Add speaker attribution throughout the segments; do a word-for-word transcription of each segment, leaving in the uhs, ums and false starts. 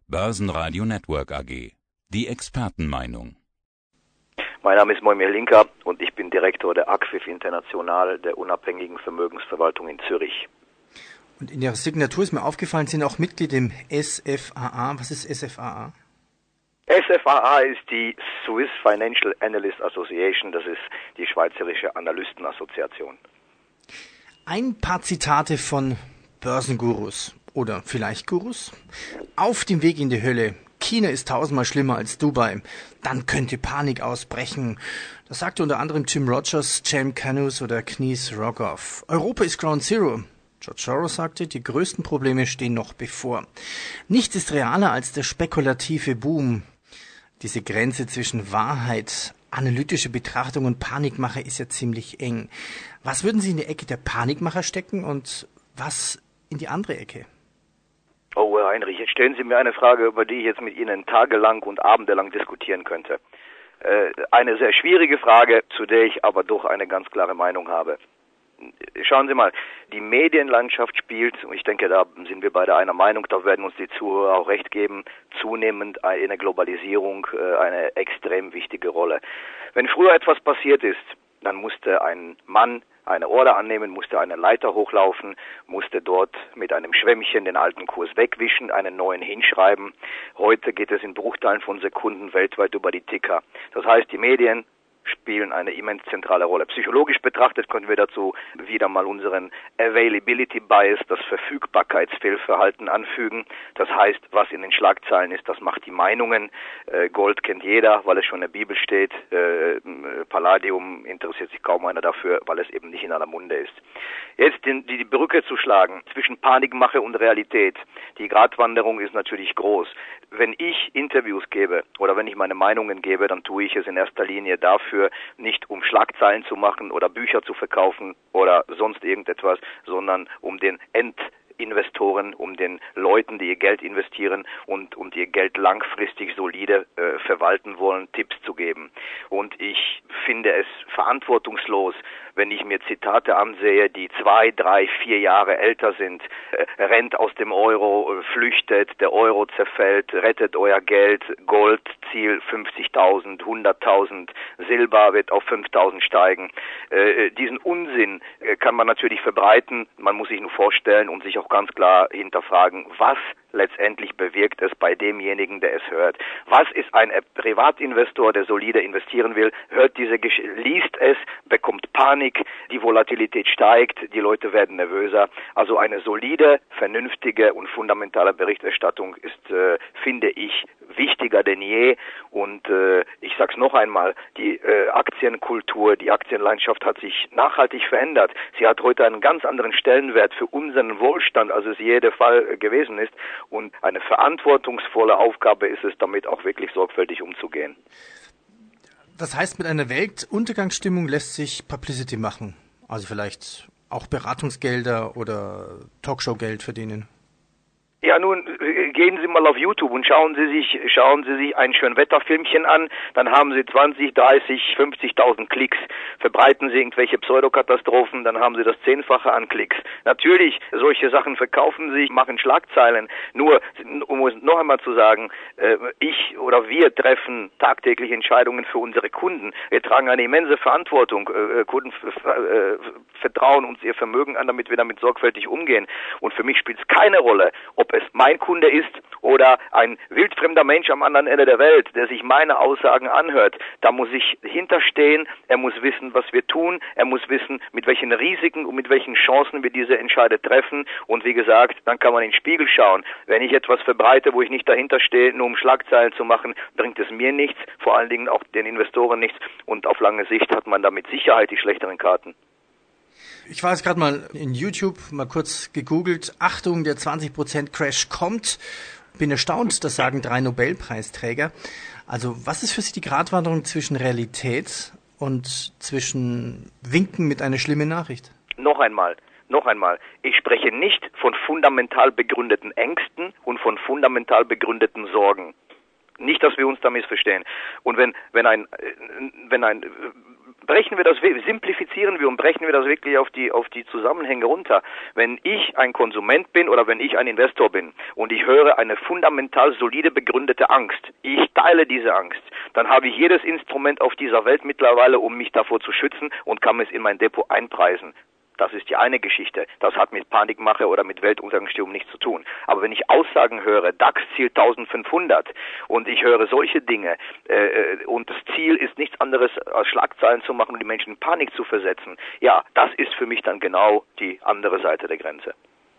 Speaker 1: Börsenradio Network A G. Die Expertenmeinung.
Speaker 2: Mein Name ist Moimir Linker und ich bin Direktor der A C F I F International, der unabhängigen Vermögensverwaltung in Zürich.
Speaker 3: Und in Ihrer Signatur ist mir aufgefallen, Sie sind auch Mitglied im S F A A. Was ist S F A A?
Speaker 2: S F A A ist die Swiss Financial Analyst Association, das ist die Schweizerische Analystenassoziation.
Speaker 3: Ein paar Zitate von Börsengurus oder vielleicht Gurus. Auf dem Weg in die Hölle. China ist tausendmal schlimmer als Dubai. Dann könnte Panik ausbrechen. Das sagte unter anderem Jim Rogers, James Canoes oder Knees Rogoff. Europa ist Ground Zero. George Soros sagte, die größten Probleme stehen noch bevor. Nichts ist realer als der spekulative Boom. Diese Grenze zwischen Wahrheit, analytische Betrachtung und Panikmacher ist ja ziemlich eng. Was würden Sie in die Ecke der Panikmacher stecken und was in die andere Ecke?
Speaker 2: Oh, Herr Heinrich, jetzt stellen Sie mir eine Frage, über die ich jetzt mit Ihnen tagelang und abendelang diskutieren könnte. Äh, eine sehr schwierige Frage, zu der ich aber doch eine ganz klare Meinung habe. Schauen Sie mal, die Medienlandschaft spielt, und ich denke, da sind wir beide einer Meinung, da werden uns die Zuhörer auch recht geben, zunehmend in der Globalisierung eine extrem wichtige Rolle. Wenn früher etwas passiert ist, dann musste ein Mann eine Order annehmen, musste eine Leiter hochlaufen, musste dort mit einem Schwämmchen den alten Kurs wegwischen, einen neuen hinschreiben. Heute geht es in Bruchteilen von Sekunden weltweit über die Ticker. Das heißt, die Medien spielen eine immens zentrale Rolle. Psychologisch betrachtet können wir dazu wieder mal unseren Availability Bias, das Verfügbarkeitsfehlverhalten anfügen. Das heißt, was in den Schlagzeilen ist, das macht die Meinungen. Äh, Gold kennt jeder, weil es schon in der Bibel steht. Äh, Palladium interessiert sich kaum einer dafür, weil es eben nicht in aller Munde ist. Jetzt die, die Brücke zu schlagen zwischen Panikmache und Realität. Die Gratwanderung ist natürlich groß. Wenn ich Interviews gebe oder wenn ich meine Meinungen gebe, dann tue ich es in erster Linie dafür, nicht um Schlagzeilen zu machen oder Bücher zu verkaufen oder sonst irgendetwas, sondern um den Endinvestoren, um den Leuten, die ihr Geld investieren und, und ihr Geld langfristig solide äh, verwalten wollen, Tipps zu geben. Und ich finde es verantwortungslos, wenn ich mir Zitate ansehe, die zwei, drei, vier Jahre älter sind, äh, rennt aus dem Euro, äh, flüchtet, der Euro zerfällt, rettet euer Geld, Gold, Ziel fünfzigtausend, hunderttausend, Silber wird auf fünftausend steigen. Äh, diesen Unsinn äh, kann man natürlich verbreiten, man muss sich nur vorstellen und sich auch ganz klar hinterfragen, was letztendlich bewirkt es bei demjenigen, der es hört. Was ist ein Privatinvestor, der solide investieren will, hört diese Gesch- liest es, bekommt Panik, die Volatilität steigt, die Leute werden nervöser. Also eine solide, vernünftige und fundamentale Berichterstattung ist, äh, finde ich, wichtiger denn je. Und äh, ich sag's noch einmal, die äh, Aktienkultur, die Aktienlandschaft hat sich nachhaltig verändert. Sie hat heute einen ganz anderen Stellenwert für unseren Wohlstand, als es je der Fall äh, gewesen ist. Und eine verantwortungsvolle Aufgabe ist es, damit auch wirklich sorgfältig umzugehen.
Speaker 3: Das heißt, mit einer Weltuntergangsstimmung lässt sich Publicity machen. Also vielleicht auch Beratungsgelder oder Talkshow-Geld verdienen.
Speaker 2: Ja, nun gehen Sie mal auf YouTube und schauen Sie sich schauen Sie sich ein Schönwetterfilmchen an, dann haben Sie zwanzig, dreißig, fünfzigtausend Klicks. Verbreiten Sie irgendwelche Pseudokatastrophen, dann haben Sie das Zehnfache an Klicks. Natürlich, solche Sachen verkaufen sich, machen Schlagzeilen. Nur, um es noch einmal zu sagen, ich oder wir treffen tagtäglich Entscheidungen für unsere Kunden. Wir tragen eine immense Verantwortung. Kunden vertrauen uns ihr Vermögen an, damit wir damit sorgfältig umgehen. Und für mich spielt es keine Rolle, ob es mein Kunde ist oder ein wildfremder Mensch am anderen Ende der Welt, der sich meine Aussagen anhört. Da muss ich hinterstehen, er muss wissen, was wir tun, er muss wissen, mit welchen Risiken und mit welchen Chancen wir diese Entscheide treffen. Und wie gesagt, dann kann man in den Spiegel schauen. Wenn ich etwas verbreite, wo ich nicht dahinter stehe, nur um Schlagzeilen zu machen, bringt es mir nichts, vor allen Dingen auch den Investoren nichts. Und auf lange Sicht hat man da mit Sicherheit die schlechteren Karten.
Speaker 3: Ich war jetzt gerade mal in YouTube, mal kurz gegoogelt. Achtung, der zwanzig Prozent Crash kommt. Bin erstaunt, das sagen drei Nobelpreisträger. Also was ist für Sie die Gratwanderung zwischen Realität und zwischen Winken mit einer schlimmen Nachricht?
Speaker 2: Noch einmal, noch einmal. Ich spreche nicht von fundamental begründeten Ängsten und von fundamental begründeten Sorgen. Nicht, dass wir uns da missverstehen. Und wenn, wenn ein, wenn ein brechen wir das, simplifizieren wir und brechen wir das wirklich auf die, auf die Zusammenhänge runter. Wenn ich ein Konsument bin oder wenn ich ein Investor bin und ich höre eine fundamental solide begründete Angst, ich teile diese Angst, dann habe ich jedes Instrument auf dieser Welt mittlerweile, um mich davor zu schützen und kann es in mein Depot einpreisen. Das ist die eine Geschichte. Das hat mit Panikmache oder mit Weltuntergangsstimmung nichts zu tun. Aber wenn ich Aussagen höre, DAX Ziel eintausendfünfhundert und ich höre solche Dinge äh, und das Ziel ist nichts anderes als Schlagzeilen zu machen und die Menschen in Panik zu versetzen, ja, das ist für mich dann genau die andere Seite der Grenze.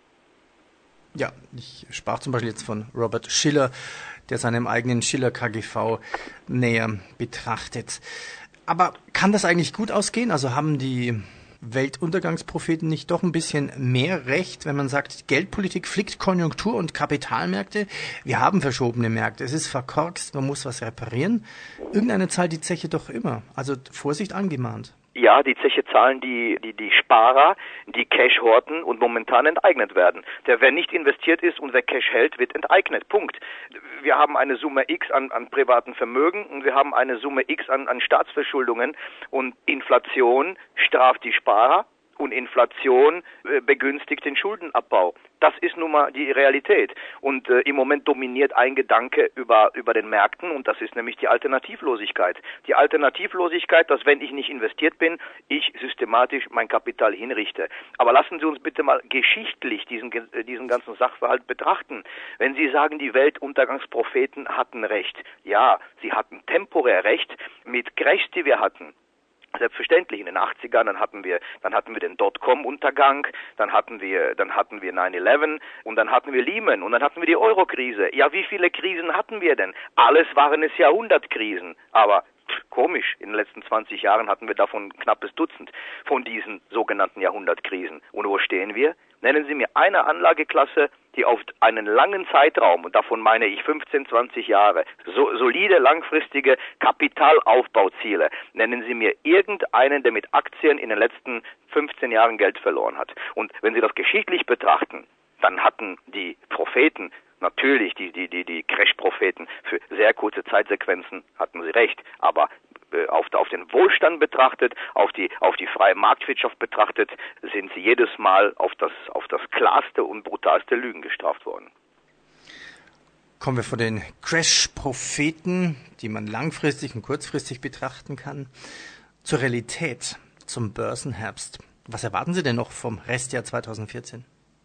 Speaker 3: Ja, ich sprach zum Beispiel jetzt von Robert Shiller, der seinem eigenen Shiller K G V näher betrachtet. Aber kann das eigentlich gut ausgehen? Also haben die Weltuntergangspropheten nicht doch ein bisschen mehr Recht, wenn man sagt, Geldpolitik flickt Konjunktur und Kapitalmärkte? Wir haben verschobene Märkte, es ist verkorkst, man muss was reparieren. Irgendeine zahlt die Zeche doch immer. Also Vorsicht angemahnt.
Speaker 2: Ja, die Zeche zahlen die, die, die Sparer, die Cash horten und momentan enteignet werden. Der, wer nicht investiert ist und wer Cash hält, wird enteignet. Punkt. Wir haben eine Summe X an, an privaten Vermögen und wir haben eine Summe X an, an Staatsverschuldungen und Inflation straft die Sparer und Inflation äh, begünstigt den Schuldenabbau. Das ist nun mal die Realität. Und äh, im Moment dominiert ein Gedanke über, über den Märkten und das ist nämlich die Alternativlosigkeit. Die Alternativlosigkeit, dass wenn ich nicht investiert bin, ich systematisch mein Kapital hinrichte. Aber lassen Sie uns bitte mal geschichtlich diesen, äh, diesen ganzen Sachverhalt betrachten. Wenn Sie sagen, die Weltuntergangspropheten hatten Recht. Ja, sie hatten temporär Recht mit Crashs, die wir hatten. Selbstverständlich, in den achtzigern, dann hatten wir, dann hatten wir den Dotcom-Untergang, dann hatten wir, dann hatten wir nine eleven und dann hatten wir Lehman und dann hatten wir die Euro-Krise. Ja, wie viele Krisen hatten wir denn? Alles waren es Jahrhundertkrisen, aber pff, komisch, in den letzten zwanzig Jahren hatten wir davon ein knappes Dutzend von diesen sogenannten Jahrhundertkrisen. Und wo stehen wir? Nennen Sie mir eine Anlageklasse, die auf einen langen Zeitraum, und davon meine ich fünfzehn, zwanzig Jahre, so, solide, langfristige Kapitalaufbauziele, nennen Sie mir irgendeinen, der mit Aktien in den letzten fünfzehn Jahren Geld verloren hat. Und wenn Sie das geschichtlich betrachten, dann hatten die Propheten, natürlich die, die, die, die Crash-Propheten, für sehr kurze Zeitsequenzen hatten sie recht, aber Auf, auf den Wohlstand betrachtet, auf die, auf die freie Marktwirtschaft betrachtet, sind sie jedes Mal auf das, auf das klarste und brutalste Lügen gestraft worden.
Speaker 3: Kommen wir von den Crash-Propheten, die man langfristig und kurzfristig betrachten kann, zur Realität, zum Börsenherbst. Was erwarten Sie denn noch vom Restjahr zweitausendvierzehn?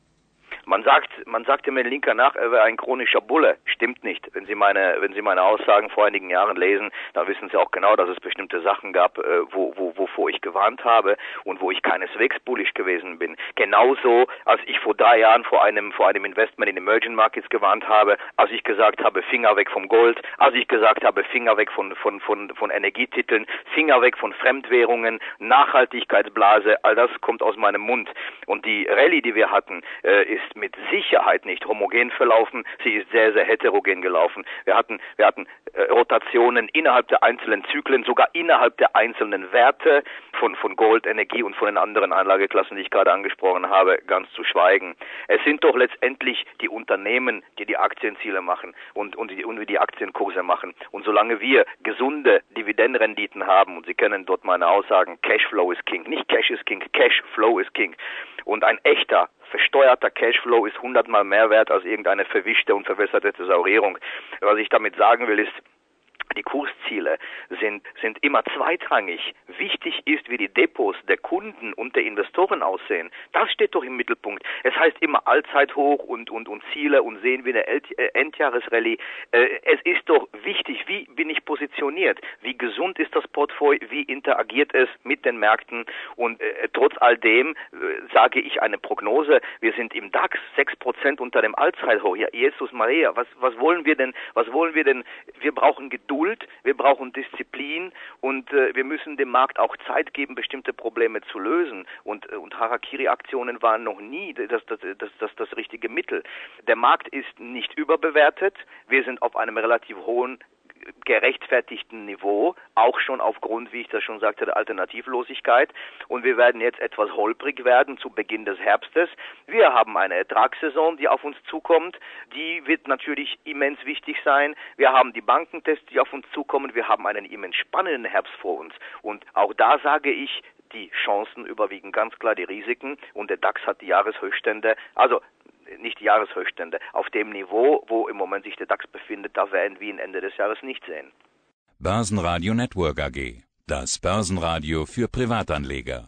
Speaker 2: Man sagt, man sagte mir linker nach, er wäre ein chronischer Bulle. Stimmt nicht. Wenn Sie meine, wenn Sie meine Aussagen vor einigen Jahren lesen, dann wissen Sie auch genau, dass es bestimmte Sachen gab, wo, wo, wovor ich gewarnt habe und wo ich keineswegs bullisch gewesen bin. Genauso, als ich vor drei Jahren vor einem, vor einem Investment in Emerging Markets gewarnt habe, als ich gesagt habe, Finger weg vom Gold, als ich gesagt habe, Finger weg von, von, von, von Energietiteln, Finger weg von Fremdwährungen, Nachhaltigkeitsblase, all das kommt aus meinem Mund. Und die Rallye, die wir hatten, ist mit Sicherheit nicht homogen verlaufen, sie ist sehr, sehr heterogen gelaufen. Wir hatten, wir hatten äh, Rotationen innerhalb der einzelnen Zyklen, sogar innerhalb der einzelnen Werte von, von Gold, Energie und von den anderen Anlageklassen, die ich gerade angesprochen habe, ganz zu schweigen. Es sind doch letztendlich die Unternehmen, die die Aktienziele machen und, und, die, und die Aktienkurse machen. Und solange wir gesunde Dividendenrenditen haben, und Sie kennen dort meine Aussagen, Cashflow ist King, nicht Cash ist King, Cashflow ist King. Und ein echter, versteuerter Cashflow ist hundertmal mehr wert als irgendeine verwischte und verwässerte Thesaurierung. Was ich damit sagen will, ist, die Kursziele sind, sind immer zweitrangig. Wichtig ist, wie die Depots der Kunden und der Investoren aussehen. Das steht doch im Mittelpunkt. Es heißt immer Allzeithoch und, und, und Ziele und sehen wir eine Endjahresrallye. Es ist doch wichtig, wie bin ich positioniert? Wie gesund ist das Portfolio? Wie interagiert es mit den Märkten? Und äh, trotz all dem äh, sage ich eine Prognose. Wir sind im DAX sechs Prozent unter dem Allzeithoch. Ja, Jesus Maria, was, was wollen wir denn? Was wollen wir denn? Wir brauchen Geduld. Wir brauchen Disziplin und äh, wir müssen dem Markt auch Zeit geben, bestimmte Probleme zu lösen. Und, äh, und Harakiri-Aktionen waren noch nie das, das, das, das, das richtige Mittel. Der Markt ist nicht überbewertet. Wir sind auf einem relativ hohen gerechtfertigten Niveau, auch schon aufgrund, wie ich das schon sagte, der Alternativlosigkeit. Und wir werden jetzt etwas holprig werden zu Beginn des Herbstes. Wir haben eine Ertragssaison, die auf uns zukommt. Die wird natürlich immens wichtig sein. Wir haben die Bankentests, die auf uns zukommen. Wir haben einen immens spannenden Herbst vor uns. Und auch da sage ich, die Chancen überwiegen ganz klar die Risiken. Und der DAX hat die Jahreshöchststände, also nicht die Jahreshöchststände, auf dem Niveau, wo im Moment sich der DAX befindet, da werden wir ihn Ende des Jahres nicht sehen.
Speaker 1: Börsenradio Network A G. Das Börsenradio für Privatanleger.